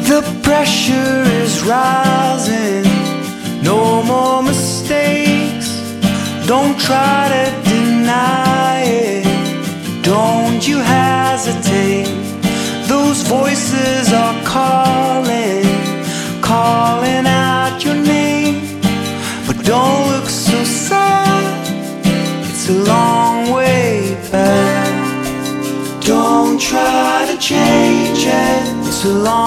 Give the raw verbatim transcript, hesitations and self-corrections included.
The pressure is rising, no more mistakes. Don't try to deny it, don't you hesitate. Those voices are calling, calling out your name. But don't look so sad, it's a long way back. Don't try to change it, it's a long